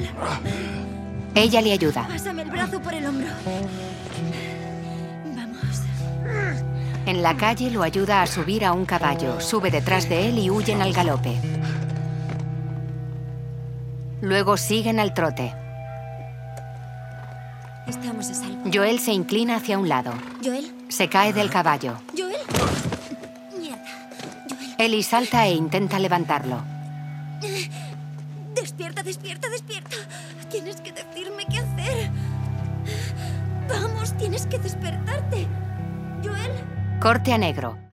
Joel. Ella le ayuda. Pásame el brazo por el hombro. Vamos. En la calle lo ayuda a subir a un caballo. Sube detrás de él y huyen al galope. Luego siguen al trote. Estamos a salvo. Joel se inclina hacia un lado. ¿Joel? Se cae del caballo. ¿Joel? Mierda. Joel. Ellie salta e intenta levantarlo. Despierta, despierta, despierta. Tienes que decirme qué hacer. Vamos, tienes que despertarte. Joel. Corte a negro.